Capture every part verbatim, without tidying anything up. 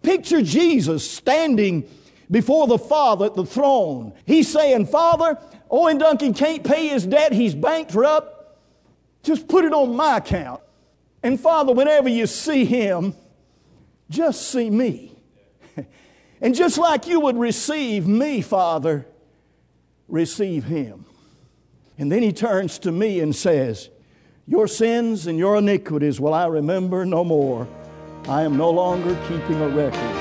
Picture Jesus standing before the Father at the throne. He's saying, Father, Owen Duncan can't pay his debt. He's bankrupt. Just put it on my account. And Father, whenever you see him, just see me. And just like you would receive me, Father, receive him. And then he turns to me and says, your sins and your iniquities will I remember no more. I am no longer keeping a record.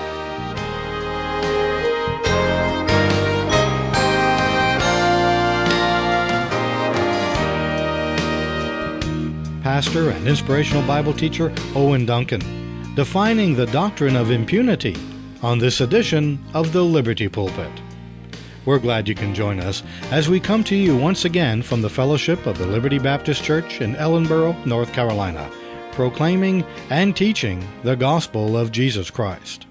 Pastor and inspirational Bible teacher Owen Duncan, defining the doctrine of impunity on this edition of the Liberty Pulpit. We're glad you can join us as we come to you once again from the fellowship of the Liberty Baptist Church in Ellenboro, North Carolina, proclaiming and teaching the gospel of Jesus Christ.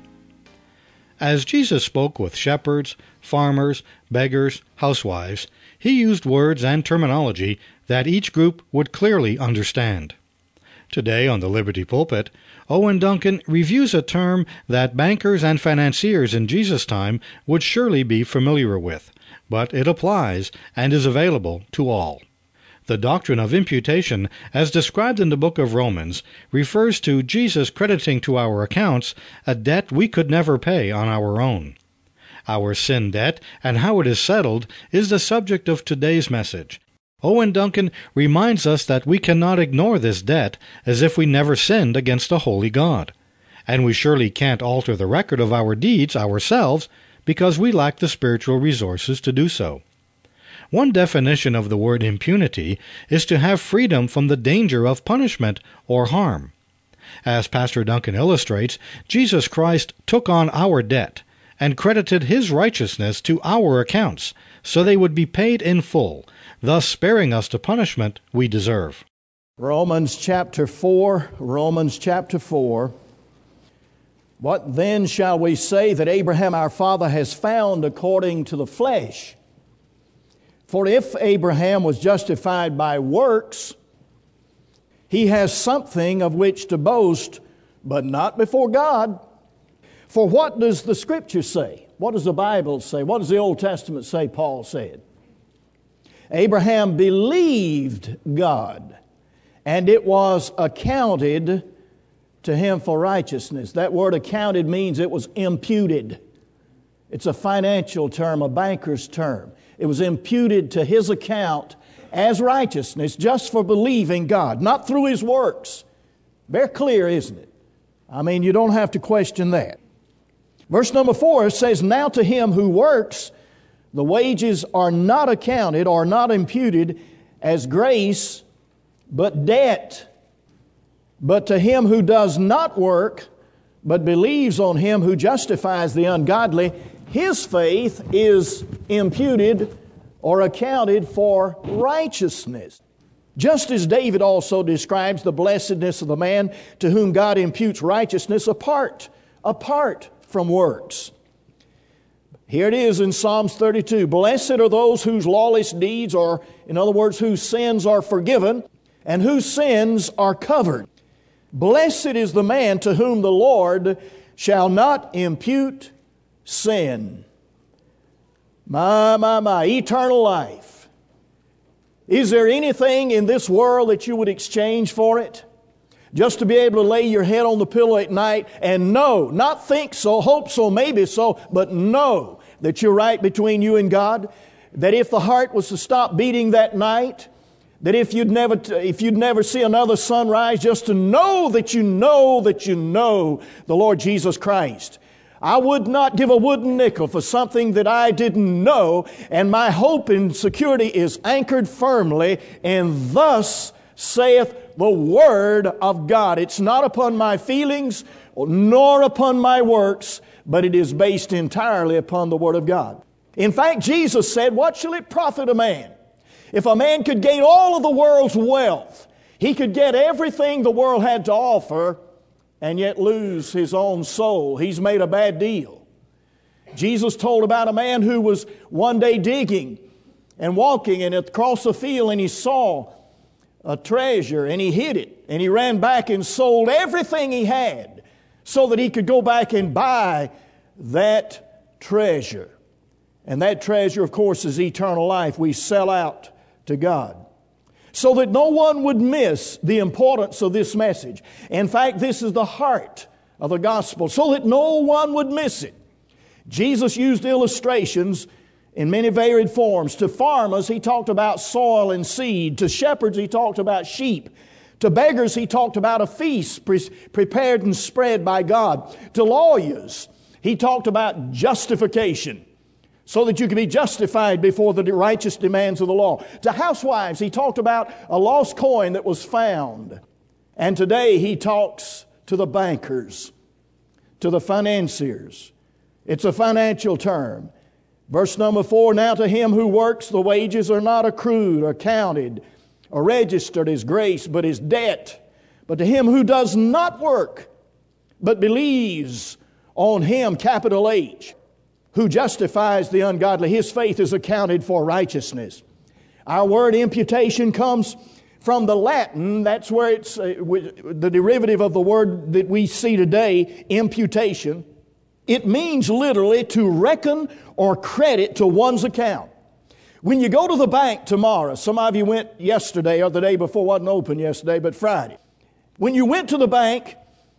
As Jesus spoke with shepherds, farmers, beggars, housewives, he used words and terminology that each group would clearly understand. Today on the Liberty Pulpit, Owen Duncan reviews a term that bankers and financiers in Jesus' time would surely be familiar with, but it applies and is available to all. The doctrine of imputation, as described in the book of Romans, refers to Jesus crediting to our accounts a debt we could never pay on our own. Our sin debt and how it is settled is the subject of today's message. Owen Duncan reminds us that we cannot ignore this debt as if we never sinned against a holy God. And we surely can't alter the record of our deeds ourselves because we lack the spiritual resources to do so. One definition of the word impunity is to have freedom from the danger of punishment or harm. As Pastor Duncan illustrates, Jesus Christ took on our debt and credited his righteousness to our accounts so they would be paid in full, thus sparing us the punishment we deserve. Romans chapter four, Romans chapter four. What then shall we say that Abraham our father has found according to the flesh? For if Abraham was justified by works, he has something of which to boast, but not before God. For what does the Scripture say? What does the Bible say? What does the Old Testament say, Paul said? Abraham believed God, and it was accounted to him for righteousness. That word accounted means it was imputed. It's a financial term, a banker's term. It was imputed to his account as righteousness just for believing God, not through his works. Very clear, isn't it? I mean, you don't have to question that. Verse number four says, now to him who works, the wages are not accounted or not imputed as grace, but debt. But to him who does not work, but believes on him who justifies the ungodly, his faith is imputed or accounted for righteousness. Just as David also describes the blessedness of the man to whom God imputes righteousness apart, apart from works. Here it is in Psalms thirty-two. Blessed are those whose lawless deeds, or in other words, whose sins are forgiven and whose sins are covered. Blessed is the man to whom the Lord shall not impute sin. My, my, my, eternal life. Is there anything in this world that you would exchange for it? Just to be able to lay your head on the pillow at night and know, not think so, hope so, maybe so, but know that you're right between you and God. That if the heart was to stop beating that night, that if you'd never, if you'd never see another sunrise, just to know that you know that you know the Lord Jesus Christ. I would not give a wooden nickel for something that I didn't know, and my hope and security is anchored firmly, and thus saith the Word of God. It's not upon my feelings, nor upon my works, but it is based entirely upon the Word of God. In fact, Jesus said, what shall it profit a man? If a man could gain all of the world's wealth, he could get everything the world had to offer, and yet lose his own soul. He's made a bad deal. Jesus told about a man who was one day digging and walking and across a field, and he saw a treasure and he hid it, and he ran back and sold everything he had so that he could go back and buy that treasure. And that treasure, of course, is eternal life. We sell out to God. So that no one would miss the importance of this message. In fact, this is the heart of the gospel, so that no one would miss it. Jesus used illustrations in many varied forms. To farmers, He talked about soil and seed. To shepherds, He talked about sheep. To beggars, He talked about a feast pre- prepared and spread by God. To lawyers, He talked about justification, so that you can be justified before the righteous demands of the law. To housewives, He talked about a lost coin that was found. And today He talks to the bankers, to the financiers. It's a financial term. Verse number four, now to him who works, the wages are not accrued or counted or registered as grace, but as debt. But to him who does not work, but believes on Him, capital H, who justifies the ungodly, his faith is accounted for righteousness. Our word imputation comes from the Latin. That's where it's uh, the derivative of the word that we see today, imputation. It means literally to reckon or credit to one's account. When you go to the bank tomorrow, some of you went yesterday or the day before, wasn't open yesterday, but Friday. When you went to the bank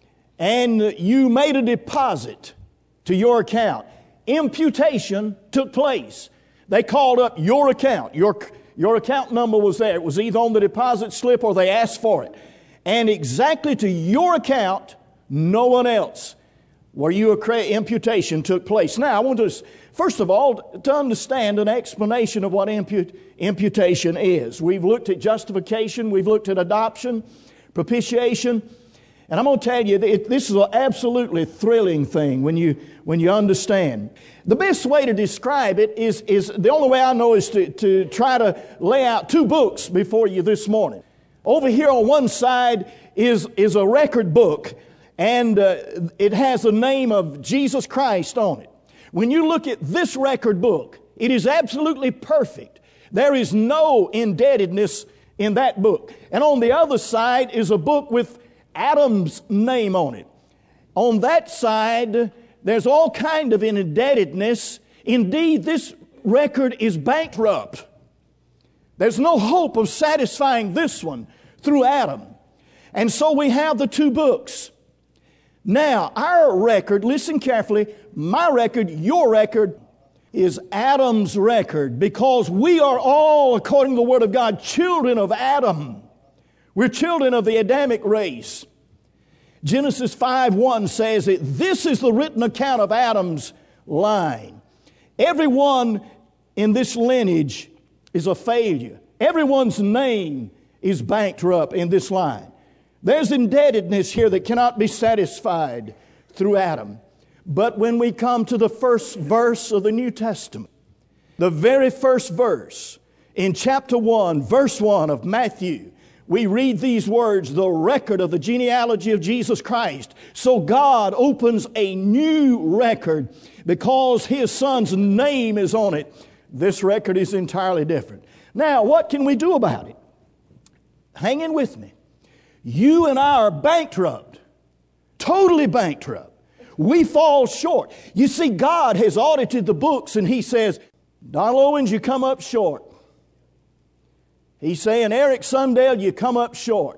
and you made a deposit to your account, imputation took place. They called up your account. Your, your account number was there. It was either on the deposit slip or they asked for it. And exactly to your account, no one else, where you imputation took place. Now, I want to, first of all, to understand an explanation of what imput, imputation is. We've looked at justification. We've looked at adoption, propitiation. And I'm going to tell you, that this is an absolutely thrilling thing when you when you understand. The best way to describe it is, is the only way I know is to, to try to lay out two books before you this morning. Over here on one side is, is a record book, and uh, it has the name of Jesus Christ on it. When you look at this record book, it is absolutely perfect. There is no indebtedness in that book. And on the other side is a book with Adam's name on it. On that side, there's all kind of indebtedness. Indeed, this record is bankrupt. There's no hope of satisfying this one through Adam. And so we have the two books. Now, our record, listen carefully, my record, your record, is Adam's record, because we are all, according to the Word of God, children of Adam. We're children of the Adamic race. Genesis five one says that this is the written account of Adam's line. Everyone in this lineage is a failure. Everyone's name is bankrupt in this line. There's indebtedness here that cannot be satisfied through Adam. But when we come to the first verse of the New Testament, the very first verse in chapter one, verse one of Matthew, we read these words, the record of the genealogy of Jesus Christ. So God opens a new record because His Son's name is on it. This record is entirely different. Now, what can we do about it? Hang in with me. You and I are bankrupt, totally bankrupt. We fall short. You see, God has audited the books and He says, Donald Owens, you come up short. He's saying, Eric Sundale, you come up short.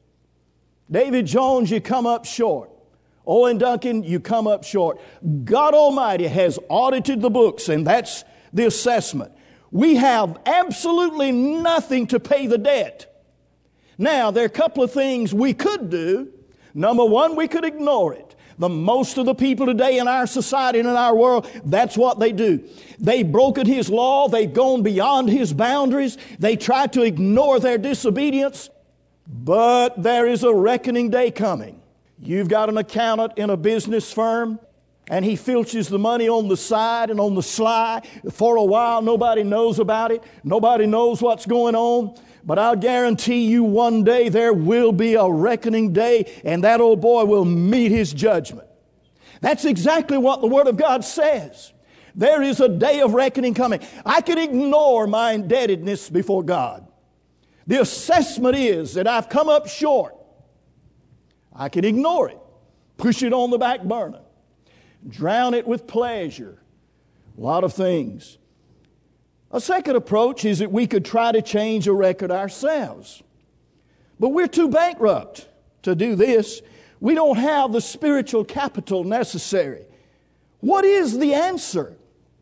David Jones, you come up short. Owen Duncan, you come up short. God Almighty has audited the books, and that's the assessment. We have absolutely nothing to pay the debt. Now, there are a couple of things we could do. Number one, we could ignore it. The most of the people today in our society and in our world, that's what they do. They've broken His law. They've gone beyond His boundaries. They try to ignore their disobedience. But there is a reckoning day coming. You've got an accountant in a business firm, and he filches the money on the side and on the sly. For a while, nobody knows about it. Nobody knows what's going on. But I'll guarantee you one day there will be a reckoning day, and that old boy will meet his judgment. That's exactly what the Word of God says. There is a day of reckoning coming. I can ignore my indebtedness before God. The assessment is that I've come up short. I can ignore it. push it on the back burner, drown it with pleasure, a lot of things. A second approach is that we could try to change a record ourselves. But we're too bankrupt to do this. We don't have the spiritual capital necessary. What is the answer?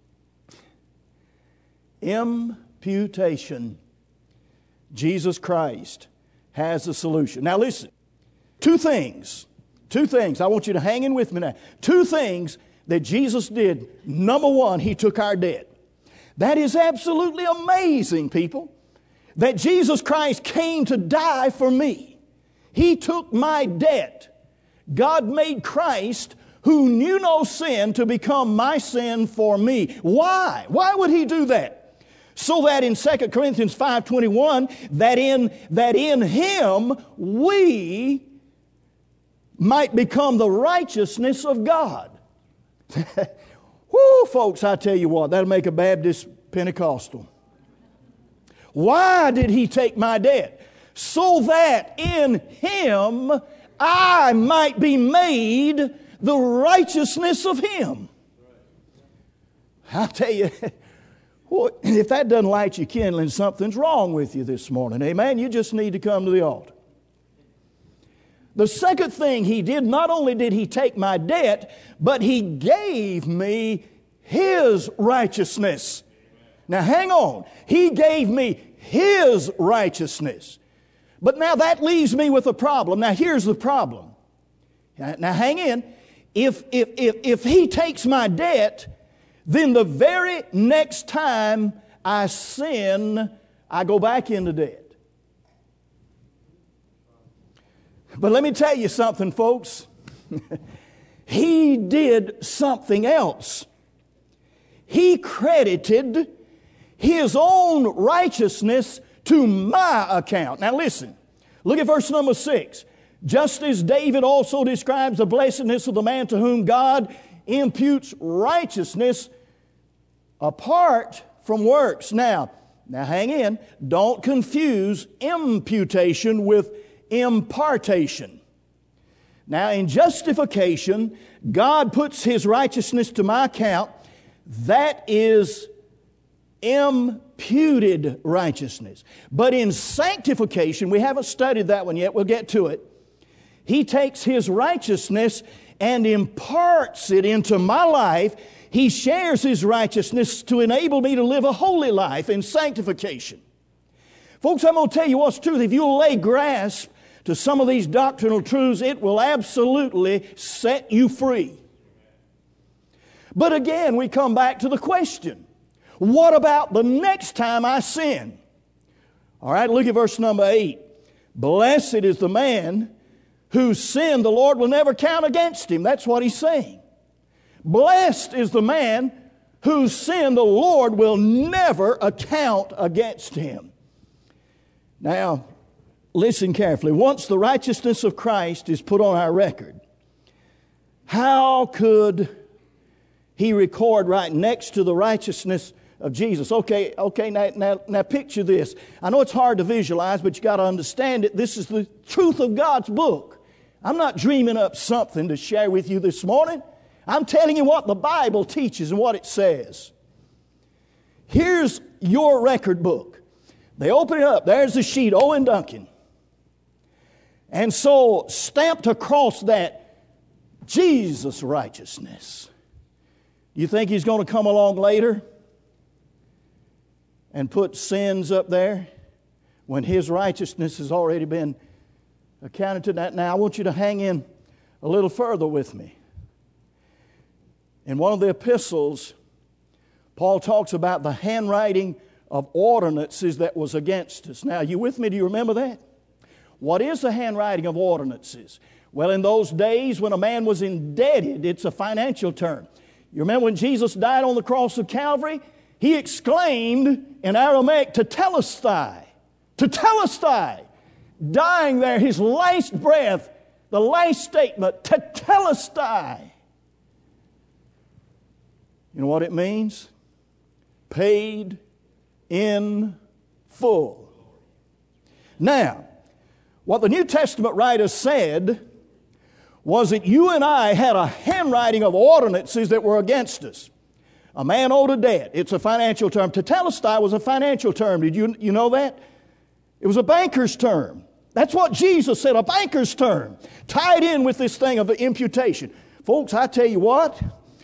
Imputation. Jesus Christ has the solution. Now listen, two things, two things, I want you to hang in with me now. Two things that Jesus did. Number one, He took our debt. That is absolutely amazing, people, that Jesus Christ came to die for me. He took my debt. God made Christ, who knew no sin, to become my sin for me. Why? Why would He do that? So that in Second Corinthians five twenty-one, that in, that in Him we might become the righteousness of God. Whoo, folks, I tell you what, that'll make a Baptist Pentecostal. Why did He take my debt? So that in Him I might be made the righteousness of Him. I tell you, if that doesn't light you kindling, something's wrong with you this morning. Amen? You just need to come to the altar. The second thing He did, not only did He take my debt, but He gave me His righteousness. Now hang on. He gave me His righteousness. But now that leaves me with a problem. Now here's the problem. Now hang in. If, if, if, if He takes my debt, then the very next time I sin, I go back into debt. But let me tell you something, folks. He did something else. He credited His own righteousness to my account. Now listen, look at verse number six. Just as David also describes the blessedness of the man to whom God imputes righteousness apart from works. Now, now hang in. Don't confuse imputation with impartation. Now, in justification, God puts His righteousness to my account. That is imputed righteousness. But in sanctification, we haven't studied that one yet. We'll get to it. He takes His righteousness and imparts it into my life. He shares His righteousness to enable me to live a holy life in sanctification. Folks, I'm going to tell you what's true. If you'll lay grasp to some of these doctrinal truths, it will absolutely set you free. But again, we come back to the question, what about the next time I sin? All right, look at verse number eight. Blessed is the man whose sin the Lord will never count against him. That's what he's saying. Blessed is the man whose sin the Lord will never account against him. Now, listen carefully. Once the righteousness of Christ is put on our record, how could He record right next to the righteousness of Jesus? Okay, okay, now, now, now picture this. I know it's hard to visualize, but you got to understand it. This is the truth of God's book. I'm not dreaming up something to share with you this morning. I'm telling you what the Bible teaches and what it says. Here's your record book. They open it up. There's the sheet, Owen Duncan. And so stamped across that, Jesus' righteousness. You think He's going to come along later and put sins up there when His righteousness has already been accounted to that? Now I want you to hang in a little further with me. In one of the epistles, Paul talks about the handwriting of ordinances that was against us. Now, you with me? Do you remember that? What is the handwriting of ordinances? Well, in those days when a man was indebted, it's a financial term. You remember when Jesus died on the cross of Calvary? He exclaimed in Aramaic, tetelestai, tetelestai, dying there, his last breath, the last statement, tetelestai. You know what it means? Paid in full. Now, what the New Testament writer said was that you and I had a handwriting of ordinances that were against us. A man owed a debt. It's a financial term. Tetelestai was a financial term. Did you, you know that? It was a banker's term. That's what Jesus said, a banker's term. Tied in with this thing of the imputation. Folks, I tell you what,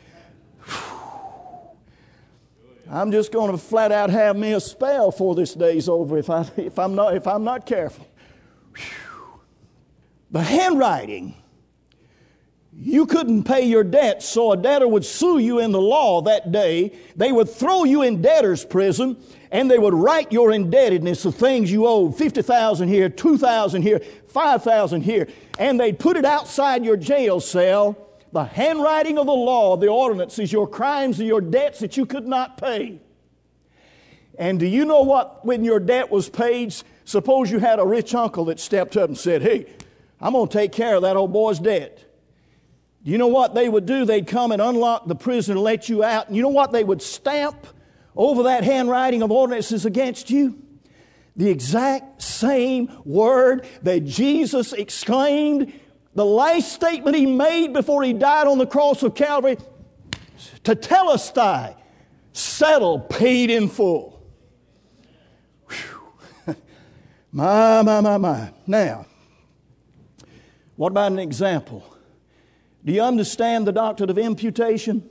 I'm just going to flat out have me a spell before this day's over if, I, if, I'm, not, if I'm not careful. The handwriting. You couldn't pay your debts, so a debtor would sue you in the law that day. They would throw you in debtor's prison, and they would write your indebtedness of things you owed, fifty thousand dollars here, two thousand dollars here, five thousand dollars here, and they'd put it outside your jail cell, the handwriting of the law, the ordinances, your crimes and your debts that you could not pay. And do you know what, when your debt was paid, suppose you had a rich uncle that stepped up and said, hey, I'm going to take care of that old boy's debt. You know what they would do? They'd come and unlock the prison and let you out. And you know what they would stamp over that handwriting of ordinances against you? The exact same word that Jesus exclaimed, the last statement He made before He died on the cross of Calvary, Tetelestai, settled, paid in full. Whew. My, my, my, my. Now, what about an example? Do you understand the doctrine of imputation?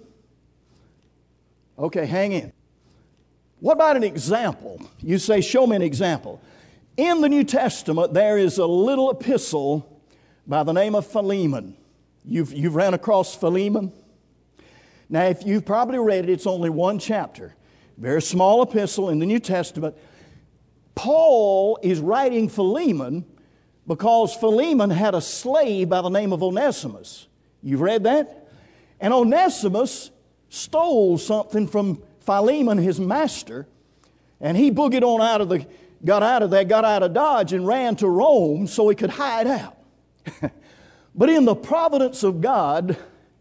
Okay, hang in. What about an example? You say, show me an example. In the New Testament, there is a little epistle by the name of Philemon. You've, you've ran across Philemon? Now, if you've probably read it, it's only one chapter. Very small epistle in the New Testament. Paul is writing Philemon because Philemon had a slave by the name of Onesimus. You've read that? And Onesimus stole something from Philemon, his master, and he boogied on out of the, got out of there, got out of Dodge and ran to Rome so he could hide out. But in the providence of God,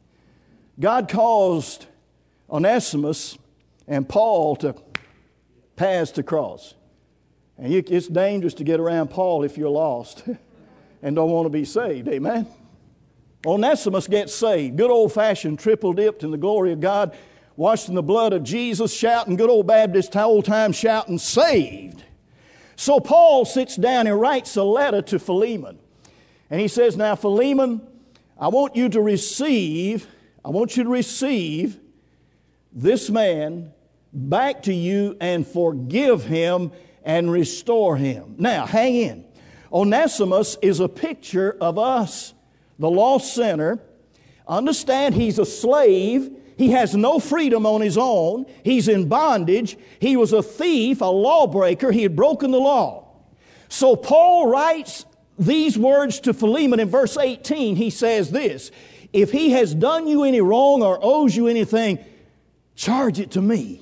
God caused Onesimus and Paul to pass the cross. And you, it's dangerous to get around Paul if you're lost and don't want to be saved. Amen? Onesimus gets saved. Good old-fashioned triple-dipped in the glory of God, washed in the blood of Jesus, shouting, good old Baptist old-time shouting, saved. So Paul sits down and writes a letter to Philemon. And he says, now, Philemon, I want you to receive, I want you to receive this man back to you and forgive him and restore him. Now, hang in. Onesimus is a picture of us, the lost sinner. Understand, he's a slave. He has no freedom on his own. He's in bondage. He was a thief, a lawbreaker. He had broken the law. So Paul writes these words to Philemon in verse eighteen. He says this, if he has done you any wrong or owes you anything, charge it to me.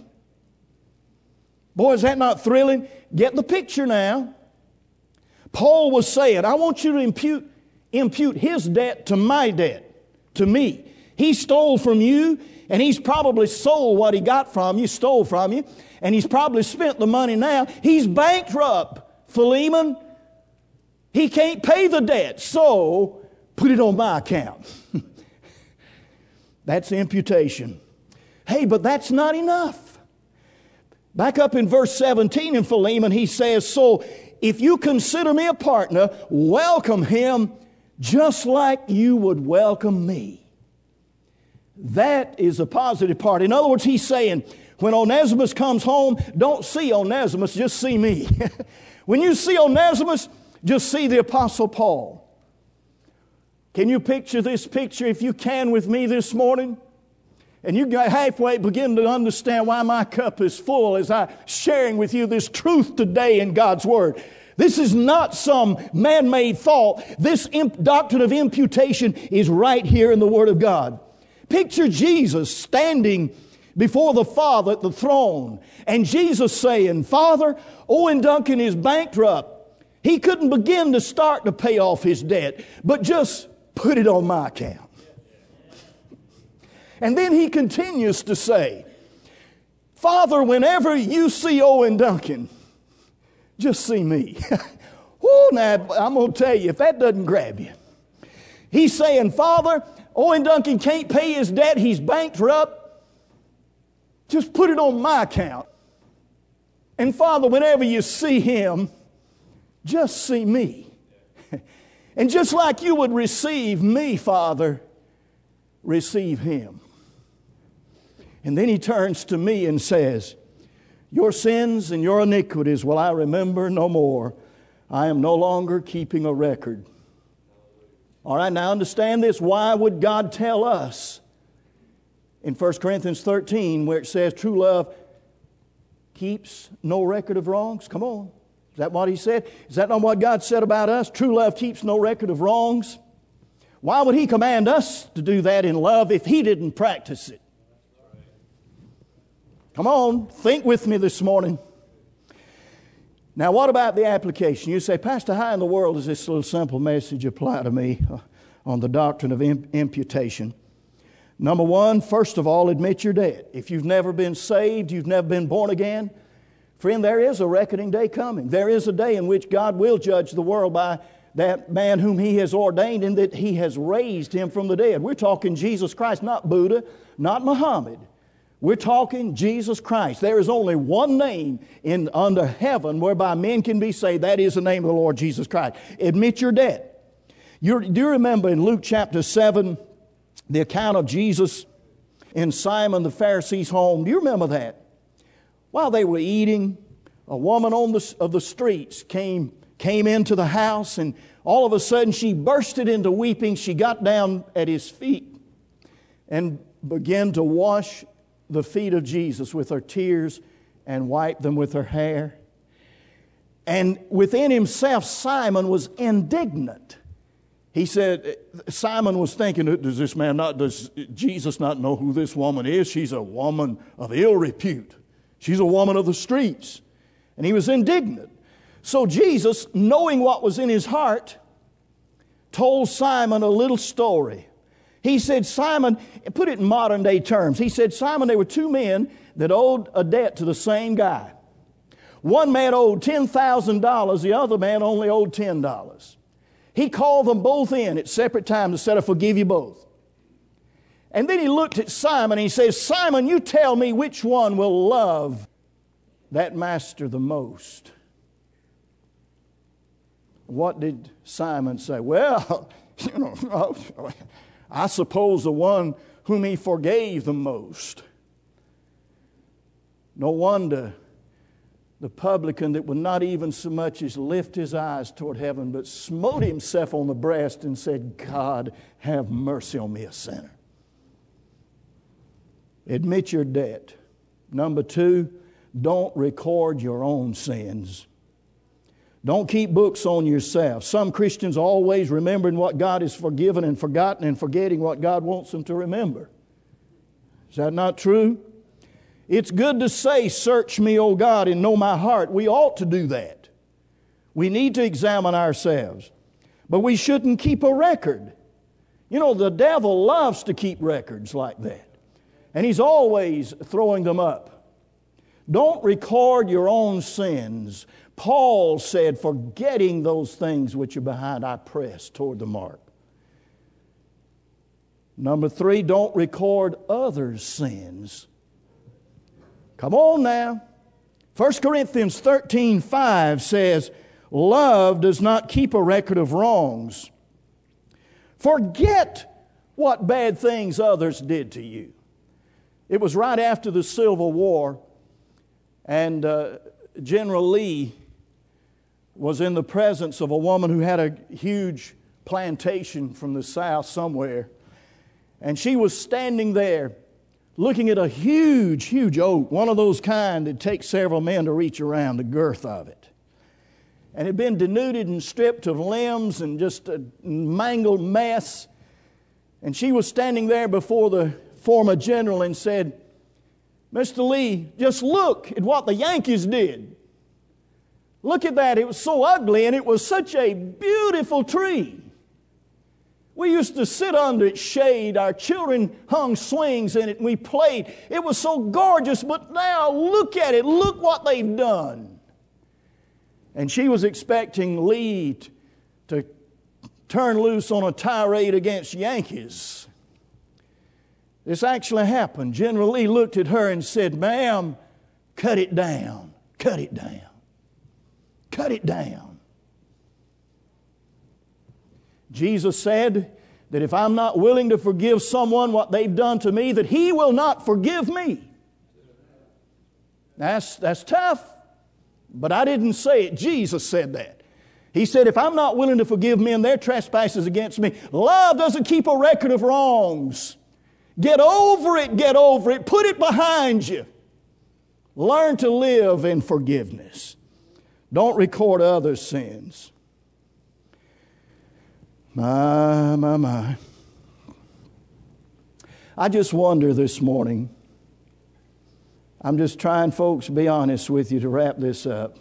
Boy, is that not thrilling? Get the picture now. Paul was saying, I want you to impute, impute his debt to my debt, to me. He stole from you, and he's probably sold what he got from you, stole from you, and he's probably spent the money now. He's bankrupt, Philemon. He can't pay the debt, so put it on my account. That's imputation. Hey, but that's not enough. Back up in verse seventeen in Philemon, he says, so if you consider me a partner, welcome him just like you would welcome me. That is a positive part. In other words, he's saying, when Onesimus comes home, don't see Onesimus, just see me. When you see Onesimus, just see the Apostle Paul. Can you picture this picture, if you can, with me this morning? And you halfway begin to understand why my cup is full as I'm sharing with you this truth today in God's Word. This is not some man-made thought. This imp- doctrine of imputation is right here in the Word of God. Picture Jesus standing before the Father at the throne, and Jesus saying, Father, Owen Duncan is bankrupt. He couldn't begin to start to pay off his debt, but just put it on my account. And then he continues to say, Father, whenever you see Owen Duncan, just see me. Oh, now, I'm going to tell you, if that doesn't grab you. He's saying, Father, Owen Duncan can't pay his debt. He's bankrupt. Just put it on my account. And Father, whenever you see him, just see me. And just like you would receive me, Father, receive him. And then he turns to me and says, your sins and your iniquities will I remember no more. I am no longer keeping a record. All right, now understand this. Why would God tell us in First Corinthians thirteen where it says true love keeps no record of wrongs? Come on. Is that what he said? Is that not what God said about us? True love keeps no record of wrongs. Why would he command us to do that in love if he didn't practice it? Come on, think with me this morning. Now, what about the application? You say, Pastor, how in the world does this little simple message apply to me on the doctrine of imputation? Number one, first of all, admit your debt. If you've never been saved, you've never been born again, friend, there is a reckoning day coming. There is a day in which God will judge the world by that man whom he has ordained and that he has raised him from the dead. We're talking Jesus Christ, not Buddha, not Muhammad. We're talking Jesus Christ. There is only one name in under heaven whereby men can be saved. That is the name of the Lord Jesus Christ. Admit your debt. You're, do you remember in Luke chapter seven, the account of Jesus in Simon the Pharisee's home? Do you remember that? While they were eating, a woman on the, of the streets came, came into the house, and all of a sudden she bursted into weeping. She got down at his feet and began to wash the feet of Jesus with her tears and wiped them with her hair. And within himself, Simon was indignant. He said, Simon was thinking, does this man not, does Jesus not know who this woman is? She's a woman of ill repute. She's a woman of the streets. And he was indignant. So Jesus, knowing what was in his heart, told Simon a little story. He said, Simon, put it in modern day terms. He said, Simon, there were two men that owed a debt to the same guy. One man owed ten thousand dollars. The other man only owed ten dollars. He called them both in at separate times and said, I forgive you both. And then he looked at Simon and he says, Simon, you tell me which one will love that master the most. What did Simon say? Well, you know, I suppose the one whom he forgave the most. No wonder the publican that would not even so much as lift his eyes toward heaven, but smote himself on the breast and said, God, have mercy on me, a sinner. Admit your debt. Number two, don't record your own sins. Don't keep books on yourself. Some Christians are always remembering what God has forgiven and forgotten and forgetting what God wants them to remember. Is that not true? It's good to say, search me, O God, and know my heart. We ought to do that. We need to examine ourselves. But we shouldn't keep a record. You know, the devil loves to keep records like that. And he's always throwing them up. Don't record your own sins. Paul said, forgetting those things which are behind, I press toward the mark. Number three, don't record others' sins. Come on now. First Corinthians thirteen five says, love does not keep a record of wrongs. Forget what bad things others did to you. It was right after the Civil War, and uh, General Lee was in the presence of a woman who had a huge plantation from the South somewhere. And she was standing there looking at a huge, huge oak, one of those kind that takes several men to reach around the girth of it. And it had been denuded and stripped of limbs and just a mangled mess. And she was standing there before the former general and said, Mister Lee, just look at what the Yankees did. Look at that. It was so ugly, and it was such a beautiful tree. We used to sit under its shade. Our children hung swings in it, and we played. It was so gorgeous, but now look at it. Look what they've done. And she was expecting Lee to turned loose on a tirade against Yankees. This actually happened. General Lee looked at her and said, "Ma'am, cut it down, cut it down, cut it down." Jesus said that if I'm not willing to forgive someone what they've done to me, that He will not forgive me. That's, that's tough, but I didn't say it. Jesus said that. He said, if I'm not willing to forgive men their trespasses against me, love doesn't keep a record of wrongs. Get over it, get over it. Put it behind you. Learn to live in forgiveness. Don't record others' sins. My, my, my. I just wonder this morning, I'm just trying, folks, to be honest with you to wrap this up.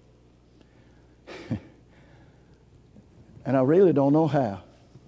And I really don't know how.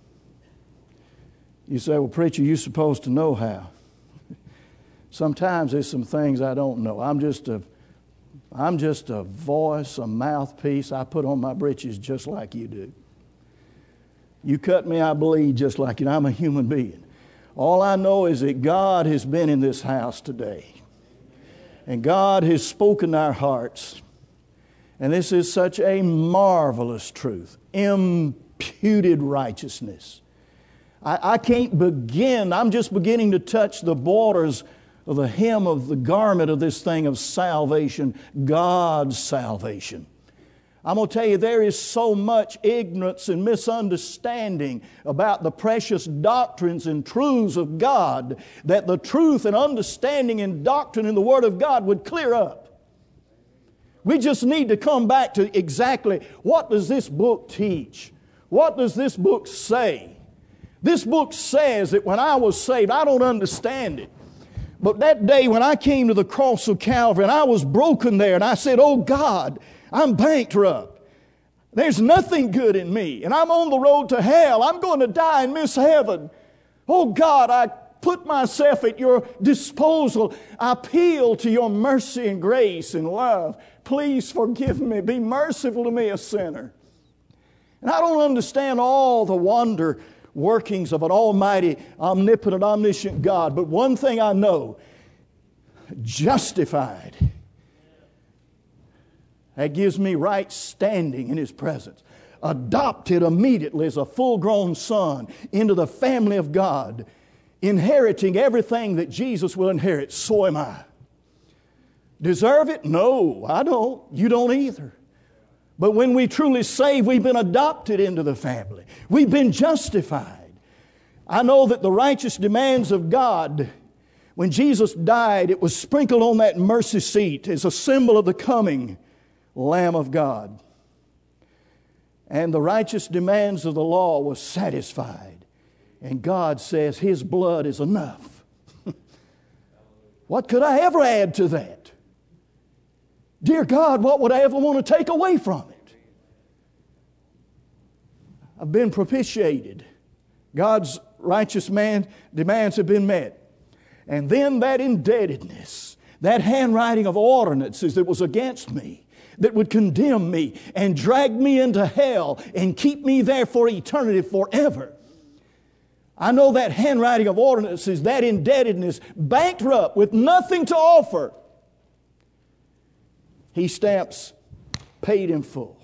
You say, well, preacher, you're supposed to know how. Sometimes there's some things I don't know. I'm just a, I'm just a voice, a mouthpiece. I put on my britches just like you do. You cut me, I bleed just like you. I'm a human being. All I know is that God has been in this house today. And God has spoken our hearts. And this is such a marvelous truth. Imputed righteousness. I, I can't begin. I'm just beginning to touch the borders of the hem of the garment of this thing of salvation. God's salvation. I'm going to tell you, there is so much ignorance and misunderstanding about the precious doctrines and truths of God that the truth and understanding and doctrine in the Word of God would clear up. We just need to come back to exactly what does this book teach? What does this book say? This book says that when I was saved, I don't understand it. But that day when I came to the cross of Calvary and I was broken there and I said, oh God, I'm bankrupt. There's nothing good in me. And I'm on the road to hell. I'm going to die and miss heaven. Oh God, I put myself at your disposal. I appeal to your mercy and grace and love. Please forgive me. Be merciful to me, a sinner. And I don't understand all the wonder workings of an almighty, omnipotent, omniscient God. But one thing I know, justified. That gives me right standing in His presence. Adopted immediately as a full-grown son into the family of God, inheriting everything that Jesus will inherit. So am I. Deserve it? No, I don't. You don't either. But when we truly save, we've been adopted into the family. We've been justified. I know that the righteous demands of God, when Jesus died, it was sprinkled on that mercy seat as a symbol of the coming Lamb of God. And the righteous demands of the law was satisfied. And God says His blood is enough. What could I ever add to that? Dear God, what would I ever want to take away from it? I've been propitiated. God's righteous man demands have been met. And then that indebtedness, that handwriting of ordinances that was against me, that would condemn me and drag me into hell and keep me there for eternity forever. I know that handwriting of ordinances, that indebtedness, bankrupt with nothing to offer. He stamps, paid in full.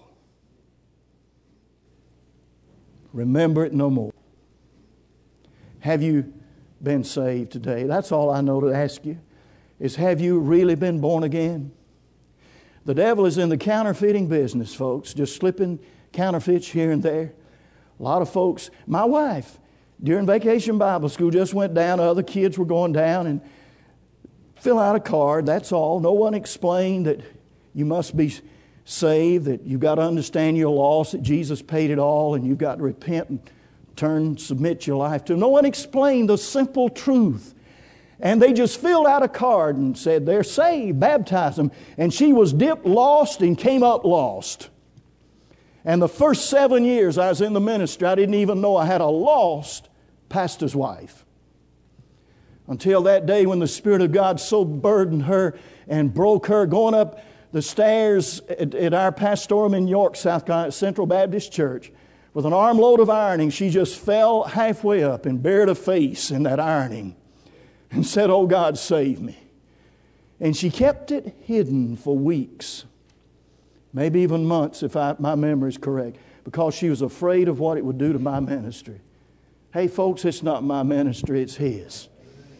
Remember it no more. Have you been saved today? That's all I know to ask you, is have you really been born again? The devil is in the counterfeiting business, folks, just slipping counterfeits here and there. A lot of folks, my wife, during vacation Bible school, just went down, other kids were going down and fill out a card, that's all. No one explained that you must be saved, that you've got to understand your loss, that Jesus paid it all, and you've got to repent and turn, submit your life to Him. No one explained the simple truth. And they just filled out a card and said, they're saved, baptized them. And she was dipped lost and came up lost. And the first seven years I was in the ministry, I didn't even know I had a lost pastor's wife. Until that day when the Spirit of God so burdened her and broke her, going up the stairs at, at our pastorum in York, South Carolina, Central Baptist Church. With an armload of ironing, she just fell halfway up and buried her face in that ironing and said, "Oh God, save me." And she kept it hidden for weeks, maybe even months if I, my memory is correct, because she was afraid of what it would do to my ministry. Hey folks, it's not my ministry, it's His.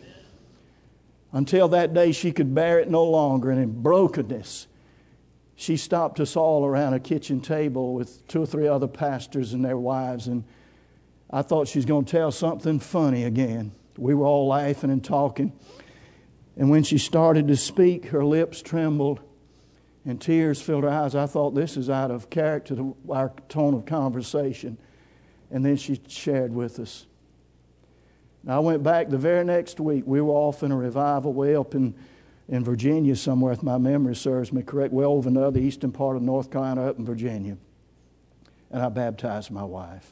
Until that day she could bear it no longer, and in brokenness, she stopped us all around a kitchen table with two or three other pastors and their wives, and I thought she was going to tell something funny again. We were all laughing and talking, and when she started to speak, her lips trembled and tears filled her eyes. I thought, this is out of character to our tone of conversation. And then she shared with us. Now, I went back the very next week. We were off in a revival way up in, in Virginia somewhere, if my memory serves me correct, well over in the other eastern part of North Carolina, up in Virginia. And I baptized my wife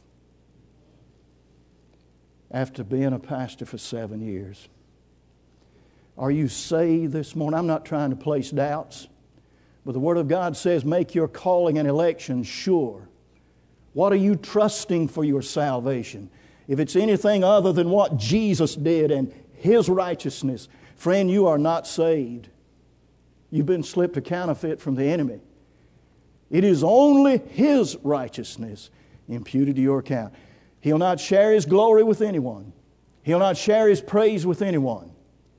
after being a pastor for seven years. Are you saved this morning? I'm not trying to place doubts, but the Word of God says, make your calling and election sure. What are you trusting for your salvation? If it's anything other than what Jesus did and His righteousness, friend, you are not saved. You've been slipped a counterfeit from the enemy. It is only His righteousness imputed to your account. He'll not share His glory with anyone. He'll not share His praise with anyone.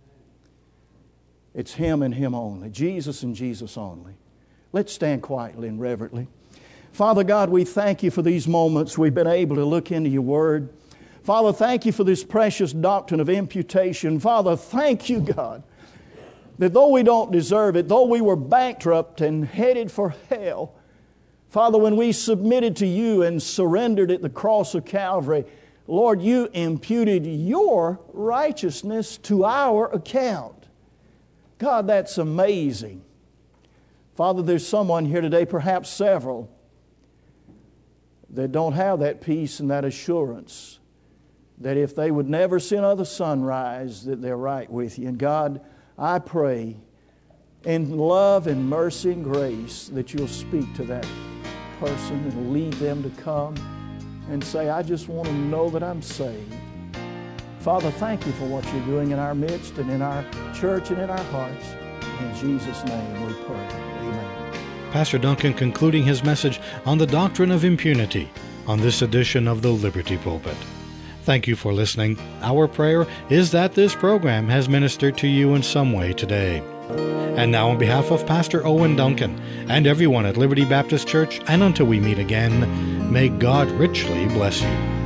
It's Him and Him only. Jesus and Jesus only. Let's stand quietly and reverently. Father God, we thank You for these moments we've been able to look into Your Word. Father, thank You for this precious doctrine of imputation. Father, thank You, God, that though we don't deserve it, though we were bankrupt and headed for hell, Father, when we submitted to You and surrendered at the cross of Calvary, Lord, You imputed Your righteousness to our account. God, that's amazing. Father, there's someone here today, perhaps several, that don't have that peace and that assurance that if they would never see another sunrise, that they're right with You. And God, I pray in love and mercy and grace that You'll speak to that person and lead them to come and say, I just want to know that I'm saved. Father, thank You for what You're doing in our midst and in our church and in our hearts. In Jesus' name we pray. Amen. Pastor Duncan concluding his message on the doctrine of impunity on this edition of the Liberty Pulpit. Thank you for listening. Our prayer is that this program has ministered to you in some way today. And now on behalf of Pastor Owen Duncan and everyone at Liberty Baptist Church, and until we meet again, may God richly bless you.